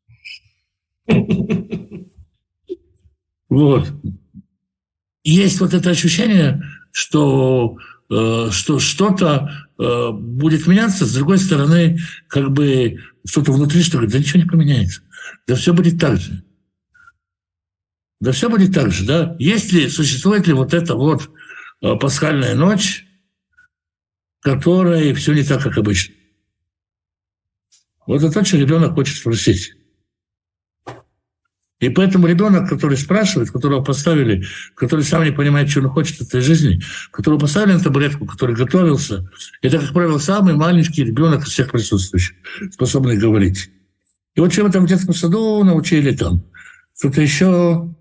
Вот. Есть вот это ощущение, что, э, что что-то э, будет меняться, с другой стороны, как бы что-то внутри, что говорит, да ничего не поменяется. Да все будет так же. Да все будет так же, да. Есть ли, существует ли вот эта вот э, пасхальная ночь, которой все не так, как обычно? Вот это то, что ребенок хочет спросить. И поэтому ребенок, который спрашивает, которого поставили, который сам не понимает, что он хочет от этой жизни, которого поставили на табуретку, который готовился, это, как правило, самый маленький ребенок из всех присутствующих, способный говорить. И вот чем мы там в детском саду научили там, что-то еще,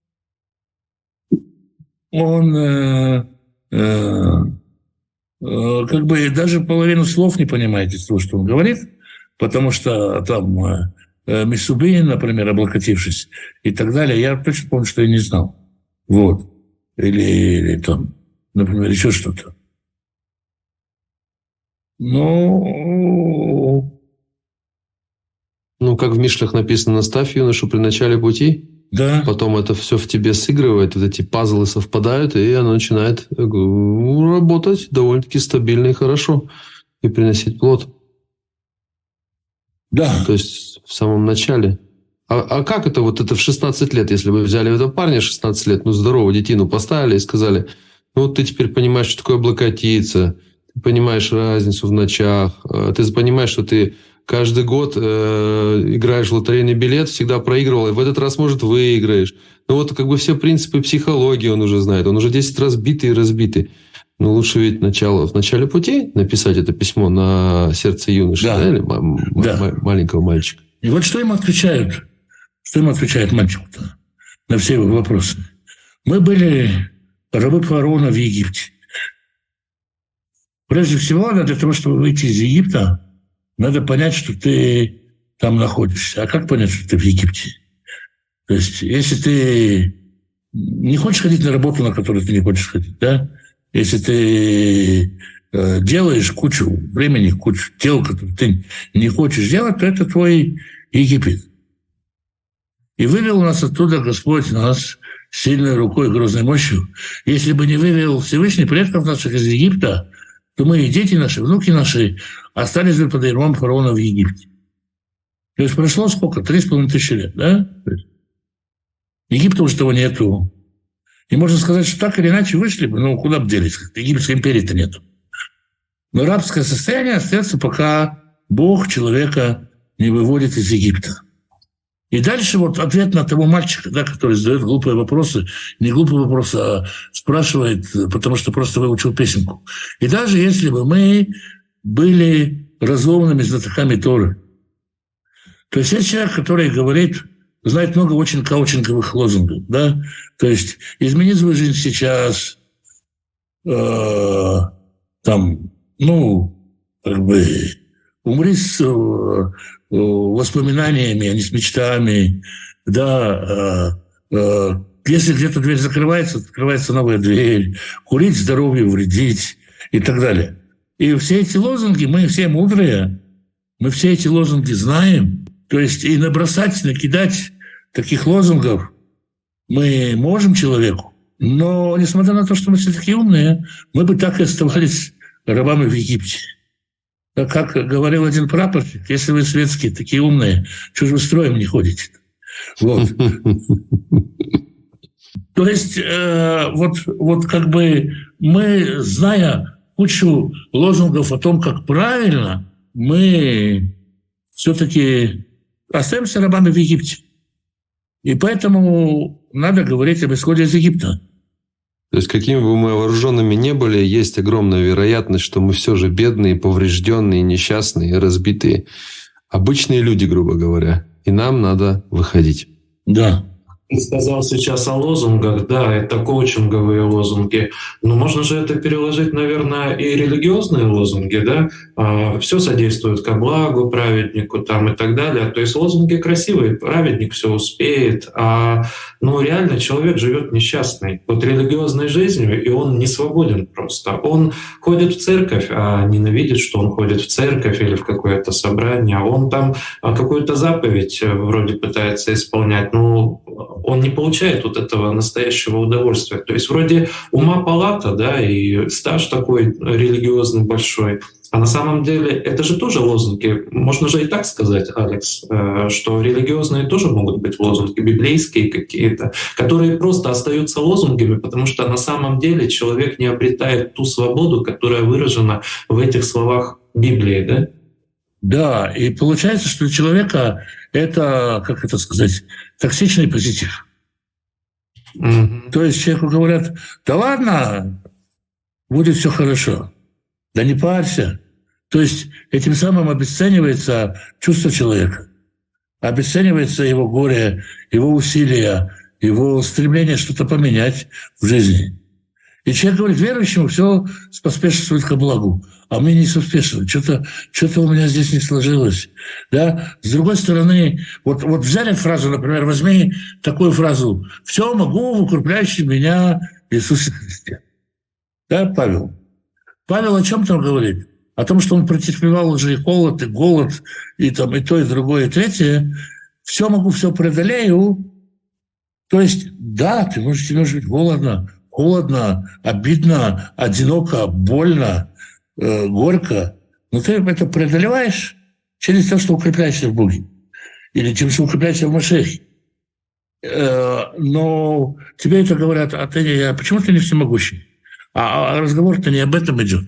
он э, э, э, как бы даже половину слов не понимает из того, что он говорит, потому что там... Э, Мисубин, например, облокотившись и так далее, я точно помню, что я не знал. Вот. Или, или там, например, еще что-то. Ну... Ну, как в Мишлях написано, наставь юношу при начале пути. Да. Потом это все в тебе сыгрывает, вот эти пазлы совпадают, и оно начинает работать довольно-таки стабильно и хорошо, и приносить плод. Да. То есть в самом начале. А, а как это вот это в шестнадцать лет, если вы взяли этого парня шестнадцать лет, ну здорового детину поставили и сказали, ну вот ты теперь понимаешь, что такое облокотиться, ты понимаешь разницу в ночах, ты понимаешь, что ты каждый год э, играешь в лотерейный билет, всегда проигрывал, и в этот раз, может, выиграешь. Ну вот как бы все принципы психологии он уже знает, он уже десять раз битый и разбитый. Ну, лучше ведь начало, в начале пути написать это письмо на сердце юноши, да. Да, или м- да. М- маленького мальчика. И вот что им отвечают, что им отвечает мальчику-то на все его вопросы. Мы были рабы фараона в Египте. Прежде всего, для того, чтобы выйти из Египта, надо понять, что ты там находишься. А как понять, что ты в Египте? То есть, если ты не хочешь ходить на работу, на которую ты не хочешь ходить, да? Если ты э, делаешь кучу времени, кучу дел, которые ты не хочешь делать, то это твой Египет. И вывел нас оттуда Господь, нас сильной рукой и грозной мощью. Если бы не вывел Всевышний предков наших из Египта, то мы и дети наши, внуки наши остались бы под ярмом фараона в Египте. То есть прошло сколько? Три с половиной тысячи лет, да? Египта уже того нету. И можно сказать, что так или иначе вышли бы, ну, куда бы делись, Египетской империи-то нету. Но рабское состояние остается, пока Бог человека не выводит из Египта. И дальше вот ответ на того мальчика, да, который задает глупые вопросы, не глупые вопросы, а спрашивает, потому что просто выучил песенку. И даже если бы мы были разломными знатоками Торы, то есть есть человек, который говорит... знает много очень каучинговых лозунгов, да, то есть измени свою жизнь сейчас, э, там, ну, как бы, умри с э, воспоминаниями, а не с мечтами, да, э, э, если где-то дверь закрывается, открывается новая дверь, курить здоровью вредить и так далее. И все эти лозунги, мы все мудрые, мы все эти лозунги знаем. То есть и набросать, накидать таких лозунгов мы можем человеку. Но несмотря на то, что мы все такие умные, мы бы так и оставались рабами в Египте. Так как говорил один прапорщик, если вы светские, такие умные, что же вы строем не ходите? Вот. То есть э, вот, вот как бы мы, зная кучу лозунгов о том, как правильно, мы все-таки остаемся рабами в Египте. И поэтому надо говорить об исходе из Египта. То есть, какими бы мы вооруженными не были, есть огромная вероятность, что мы все же бедные, поврежденные, несчастные, разбитые, обычные люди, грубо говоря. И нам надо выходить. Да. Ты сказал сейчас о лозунгах, да, это коучинговые лозунги, но можно же это переложить, наверное, и религиозные лозунги, да, а, все содействует ко благу праведнику там и так далее, то есть лозунги красивые, праведник все успеет, а ну реально человек живет несчастный, вот религиозной жизнью, и он не свободен просто, он ходит в церковь, а ненавидит, что он ходит в церковь или в какое-то собрание, он там какую-то заповедь вроде пытается исполнять, ну он не получает вот этого настоящего удовольствия. То есть вроде ума палата, да, и стаж такой религиозный большой, а на самом деле это же тоже лозунги. Можно же и так сказать, Алекс, что религиозные тоже могут быть лозунги, библейские какие-то, которые просто остаются лозунгами, потому что на самом деле человек не обретает ту свободу, которая выражена в этих словах Библии, да? Да, и получается, что у человека это, как это сказать, токсичный позитив. Mm-hmm. То есть человеку говорят, да ладно, будет все хорошо, да не парься. То есть этим самым обесценивается чувство человека, обесценивается его горе, его усилия, его стремление что-то поменять в жизни. И человек говорит, верующему все споспешствует ко благу, а мне не споспешствует. Что-то, что-то у меня здесь не сложилось. Да? С другой стороны, вот, вот взяли фразу, например, возьми такую фразу «Все могу в укрепляющем меня Иисусе Христе». Да, Павел? Павел о чем там говорит? О том, что он претерпевал уже и холод, и голод, и, там, и то, и другое, и третье. «Все могу, все преодолею». То есть, да, ты можешь, тебе может быть голодно, холодно, обидно, одиноко, больно, э, горько. Но ты это преодолеваешь через то, что укрепляешься в Боге. Или тем, что укрепляешься в Машехе. Э, но тебе это говорят, а, ты, а почему ты не всемогущий? А, а разговор-то не об этом идет.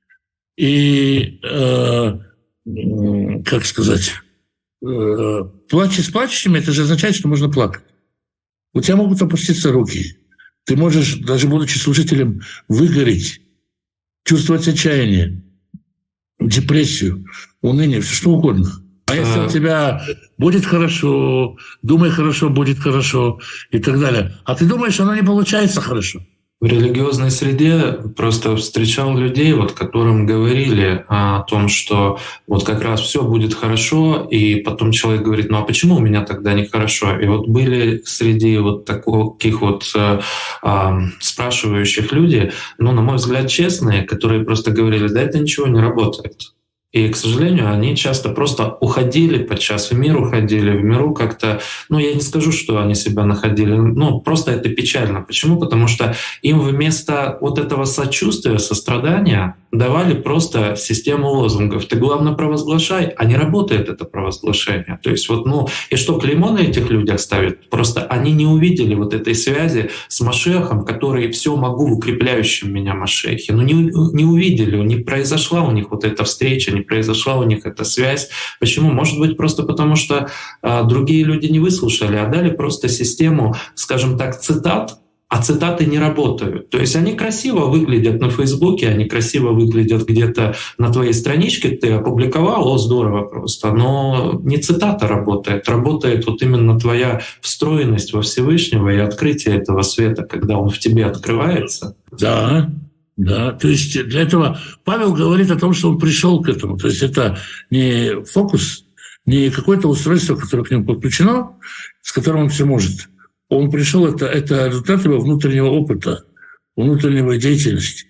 И, э, как сказать, э, плачь с плачущими, это же означает, что можно плакать. У тебя могут опуститься руки. Ты можешь, даже будучи служителем, выгореть, чувствовать отчаяние, депрессию, уныние, все что угодно. А если у тебя будет хорошо, думай хорошо, будет хорошо и так далее. А ты думаешь, оно не получается хорошо. В религиозной среде просто встречал людей, вот, которым говорили о том, что вот как раз все будет хорошо, и потом человек говорит, ну а почему у меня тогда нехорошо? И вот были среди вот таких вот э, э, спрашивающих люди, ну, на мой взгляд, честные, которые просто говорили, да это ничего не работает. И, к сожалению, они часто просто уходили подчас, в мир уходили, в миру как-то, ну, я не скажу, что они себя находили, ну, просто это печально. Почему? Потому что им вместо вот этого сочувствия, сострадания давали просто систему лозунгов. Ты, главное, провозглашай, а не работает это провозглашение. То есть вот, ну, и что клеймо на этих людях ставит? Просто они не увидели вот этой связи с Машехом, который все могу в укрепляющем меня Машехе. Ну, не, не увидели, не произошла у них вот эта встреча, не произошла у них эта связь. Почему? Может быть, просто потому что а, другие люди не выслушали, а дали просто систему, скажем так, цитат, а цитаты не работают. То есть они красиво выглядят на Фейсбуке, они красиво выглядят где-то на твоей страничке, ты опубликовал, о, здорово просто, но не цитата работает, работает вот именно твоя встроенность во Всевышнего и открытие этого света, когда он в тебе открывается. Да, Да, то есть для этого Павел говорит о том, что он пришел к этому. То есть это не фокус, не какое-то устройство, которое к нему подключено, с которым он все может. Он пришел, это, это результат его внутреннего опыта, внутренней деятельности.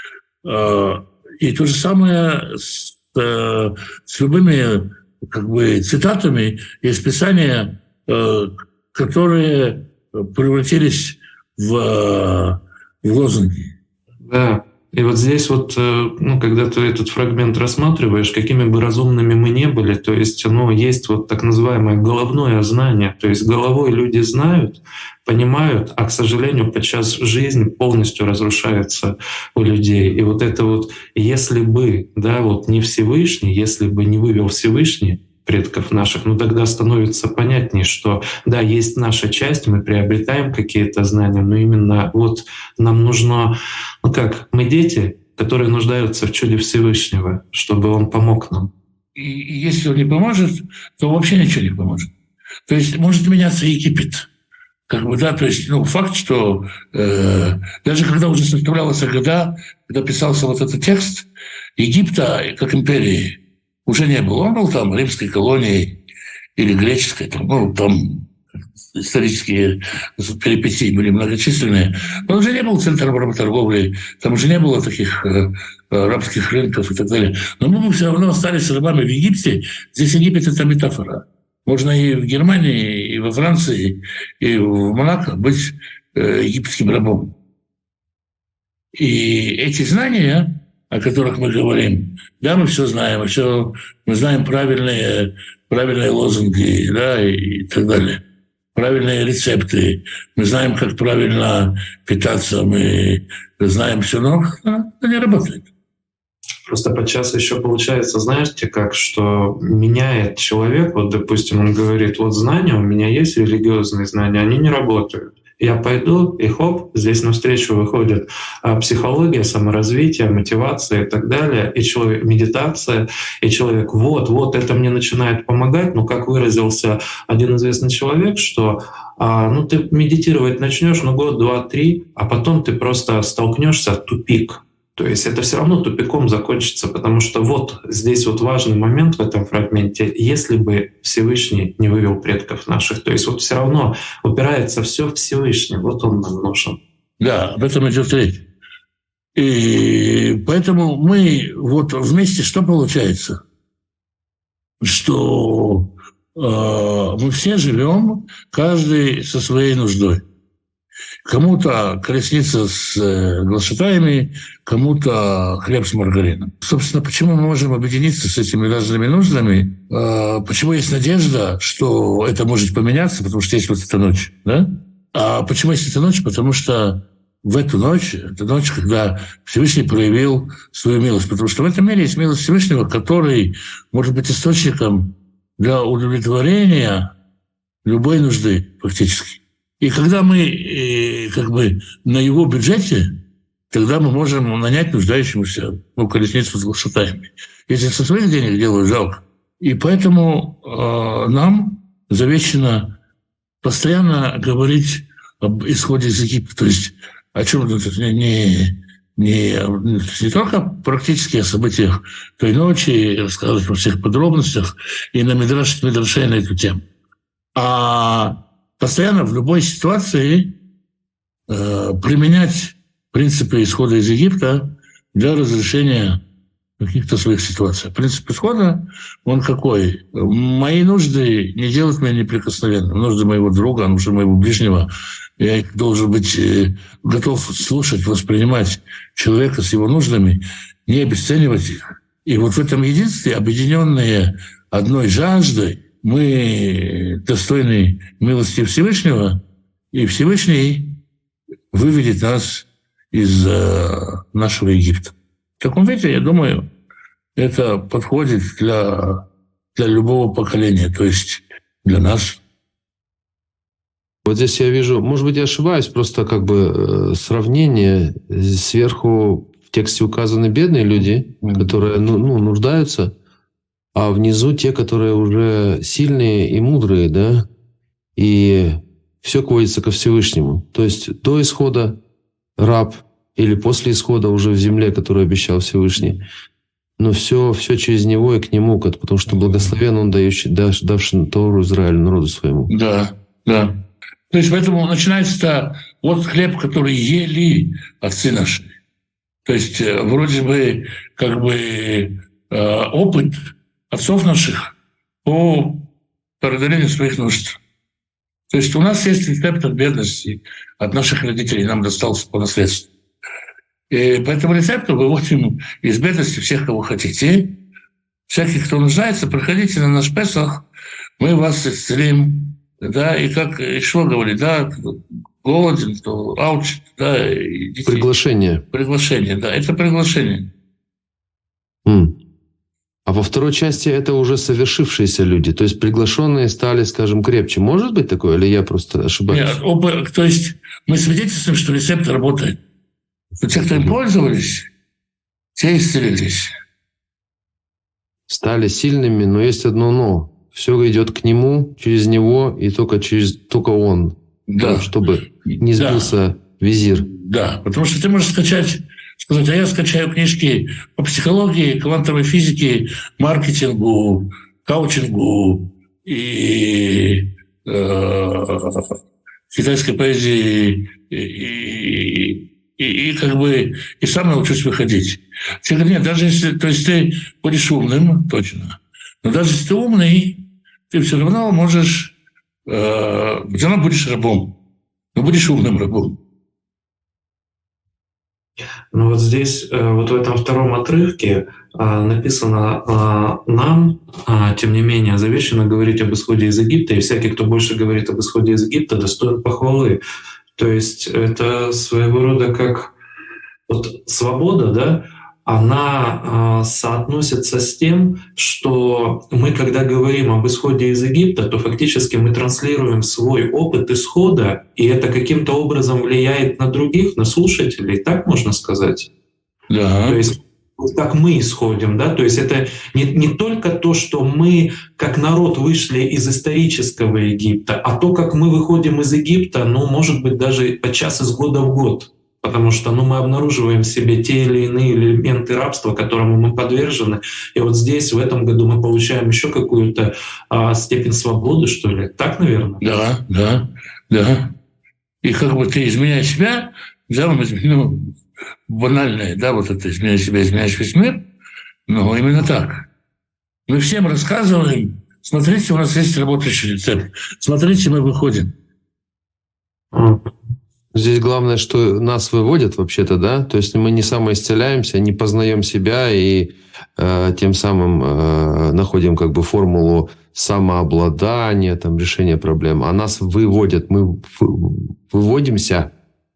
И то же самое с, с любыми как бы, цитатами из Писания, которые превратились в, в лозунги. Да, и вот здесь вот, ну, когда ты этот фрагмент рассматриваешь, какими бы разумными мы не были, то есть, ну, есть вот так называемое головное знание, то есть головой люди знают, понимают, а, к сожалению, подчас жизнь полностью разрушается у людей. И вот это вот, если бы, да, вот не Всевышний, если бы не вывел Всевышний предков наших, ну тогда становится понятнее, что да, есть наша часть, мы приобретаем какие-то знания, но именно вот нам нужно, ну как, мы дети, которые нуждаются в чуде Всевышнего, чтобы Он помог нам. И если Он не поможет, то вообще ничего не поможет. То есть может меняться Египет. Как бы, да, то есть, ну, факт, что э, даже когда уже составлялась Агада, когда писался вот этот текст, Египта как империи уже не было. Он был там римской колонией или греческой, там, ну, там исторические перипетии были многочисленные. Он уже не был центром работорговли, там уже не было таких э, рабских рынков и так далее. Но мы все равно остались рабами в Египте. Здесь Египет – это метафора. Можно и в Германии, и во Франции, и в Монако быть э, египетским рабом. И эти знания, о которых мы говорим, да, мы все знаем, мы, все, мы знаем правильные, правильные лозунги, да, и так далее, правильные рецепты, мы знаем, как правильно питаться, мы знаем все, но это не работает. Просто подчас еще получается, знаете, как, что меняет человек, вот, допустим, он говорит, вот знания, у меня есть религиозные знания, они не работают. Я пойду, и хоп, здесь навстречу выходит психология, саморазвитие, мотивация и так далее, и человек, медитация, и человек, вот, вот, это мне начинает помогать. Но как выразился один известный человек, что а, ну ты медитировать начнешь, ну год, два, три, а потом ты просто столкнешься в тупик. То есть это все равно тупиком закончится, потому что вот здесь вот важный момент в этом фрагменте. Если бы Всевышний не вывел предков наших, то есть вот все равно упирается все в Всевышний, вот он нам нужен. Да, об этом идет речь. И поэтому мы вот вместе что получается? Что э, мы все живем, каждый со своей нуждой. Кому-то колесница с глашатаями, кому-то хлеб с маргарином. Собственно, почему мы можем объединиться с этими разными нуждами? Почему есть надежда, что это может поменяться? Потому что есть вот эта ночь. Да? А почему есть эта ночь? Потому что в эту ночь, это ночь, когда Всевышний проявил свою милость. Потому что в этом мире есть милость Всевышнего, который может быть источником для удовлетворения любой нужды фактически. И когда мы как бы на его бюджете, тогда мы можем нанять нуждающемуся, ну, колесницу с глашатаями. Если со своих денег делают, жалко. И поэтому э, нам завещено постоянно говорить об исходе из Египта. То есть о чем не, не, не, не только практически о событиях той ночи, рассказывать во всех подробностях и на мидраш, мидраше на эту тему. А постоянно в любой ситуации э, применять принципы исхода из Египта для разрешения каких-то своих ситуаций. Принцип исхода, он какой? Мои нужды не делают меня неприкосновенным. Нужды моего друга, нужды моего ближнего. Я должен быть э, готов слушать, воспринимать человека с его нуждами, не обесценивать их. И вот в этом единстве, объединенные одной жаждой, мы достойны милости Всевышнего, и Всевышний выведет нас из э, нашего Египта. В таком виде, я думаю, это подходит для, для любого поколения, то есть для нас. Вот здесь я вижу, может быть, я ошибаюсь, просто как бы э, сравнение. Сверху в тексте указаны бедные люди, mm-hmm. которые ну, ну, нуждаются, а внизу те, которые уже сильные и мудрые, да, и все сводится ко Всевышнему. То есть до исхода раб, или после исхода уже в земле, которую обещал Всевышний. Но все, все через него и к нему, потому что благословен он, дающий, давший Тору Израилю, народу своему. Да, да. То есть поэтому начинается вот хлеб, который ели отцы наши. То есть вроде бы как бы опыт отцов наших по преодолению своих нужд. То есть у нас есть рецепт от бедности, от наших родителей, нам достался по наследству. И по этому рецепту выводим из бедности всех, кого хотите. Всяких, кто нуждается, приходите на наш Песах, мы вас исцелим. Да, и как Ишуа говорит, да, голоден, то аучит, да. Идите. Приглашение. Приглашение, да, это приглашение. Mm. А во второй части это уже совершившиеся люди, то есть приглашенные стали, скажем, крепче. Может быть такое, или я просто ошибаюсь? Нет, оба, то есть мы свидетельствуем, что рецепт работает. Но те, кто им пользовались, те исцелились. Стали сильными, но есть одно «но». Все идет к нему, через него, и только через только он. Да. Чтобы не сбился да. визир. Да, потому что ты можешь скачать, сказать, а я скачаю книжки по психологии, квантовой физике, маркетингу, каучингу и э, китайской поэзии, и, и, и, и как бы и сам научусь выходить. Тебе говорят, нет, даже если, то есть ты будешь умным, точно, но даже если ты умный, ты все равно можешь, э, все равно будешь рабом, но будешь умным рабом. Ну вот здесь, вот в этом втором отрывке написано нам, тем не менее, завещано говорить об исходе из Египта, и всякий, кто больше говорит об исходе из Египта, достоин похвалы. То есть это своего рода как вот свобода, да, она э, соотносится с тем, что мы, когда говорим об исходе из Египта, то фактически мы транслируем свой опыт исхода, и это каким-то образом влияет на других, на слушателей, так можно сказать? Да. То есть как мы исходим, да, то есть это не, не только то, что мы как народ вышли из исторического Египта, а то, как мы выходим из Египта, ну, может быть, даже подчас из года в год. Потому что ну, мы обнаруживаем в себе те или иные элементы рабства, которому мы подвержены. И вот здесь, в этом году, мы получаем еще какую-то а, степень свободы, что ли. Так, наверное? Да, да, да. И как бы ты, изменяя себя, взял, ну, банальное, да, вот это изменяя себя, изменяешь весь мир, но именно так. Мы всем рассказываем, смотрите, у нас есть работающий рецепт, смотрите, мы выходим. Здесь главное, что нас выводят вообще-то, да? То есть мы не самоисцеляемся, не познаем себя и э, тем самым э, находим как бы формулу самообладания, там, решения проблем. А нас выводят, мы выводимся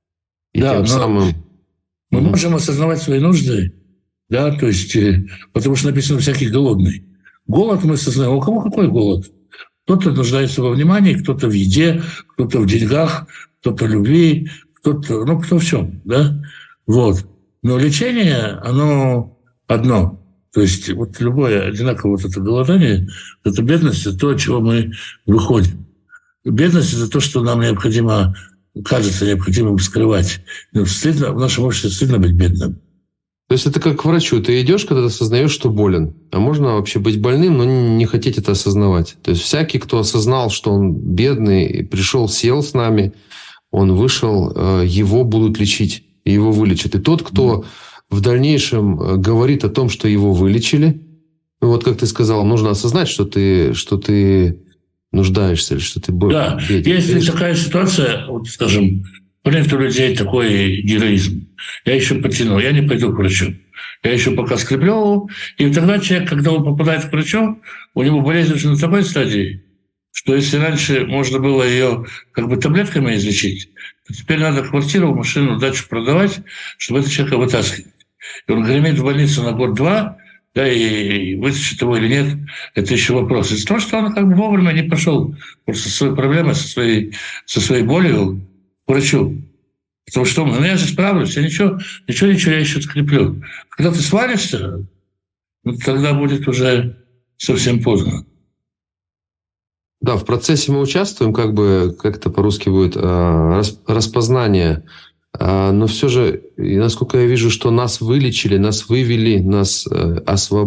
и да, тем самым... Мы можем осознавать свои нужды, да, то есть, э, потому что написано «всякий голодный». Голод мы осознаем. У кого какой голод? Кто-то нуждается во внимании, кто-то в еде, кто-то в деньгах, кто-то в любви, кто-то, ну, кто в чем, да? Вот. Но лечение, оно одно. То есть вот любое одинаковое вот это голодание, это бедность, это то, от чего мы выходим. Бедность – это то, что нам необходимо, кажется необходимым скрывать. Но стыдно, в нашем обществе стыдно быть бедным. То есть это как к врачу. Ты идешь, когда ты осознаешь, что болен. А можно вообще быть больным, но не хотеть это осознавать. То есть всякий, кто осознал, что он бедный, пришел, сел с нами, он вышел, его будут лечить, его вылечат. И тот, кто в дальнейшем говорит о том, что его вылечили, вот как ты сказал, нужно осознать, что ты, что ты нуждаешься, или что ты беден. Да, если такая ситуация, вот, скажем, принято у людей такой героизм. Я еще потянул, я не пойду к врачу. Я еще пока скреплю. И тогда человек, когда он попадает к врачу, у него болезнь уже на такой стадии, что если раньше можно было ее как бы таблетками излечить, то теперь надо квартиру, машину, дачу продавать, чтобы этого человека вытаскивать. И он гремит в больницу на год-два, да, и вытащит его или нет, это еще вопрос. Из-за того, что он как бы вовремя не пошел просто со своей проблемой, со своей, со своей болью к врачу. Потому что ну, я же справлюсь, я ничего, ничего, ничего, я еще скреплю. Когда ты свалишься, ну, тогда будет уже совсем поздно. Да, в процессе мы участвуем, как бы, как это по-русски будет, распознание Но все же, насколько я вижу, что нас вылечили, нас вывели, нас освободили,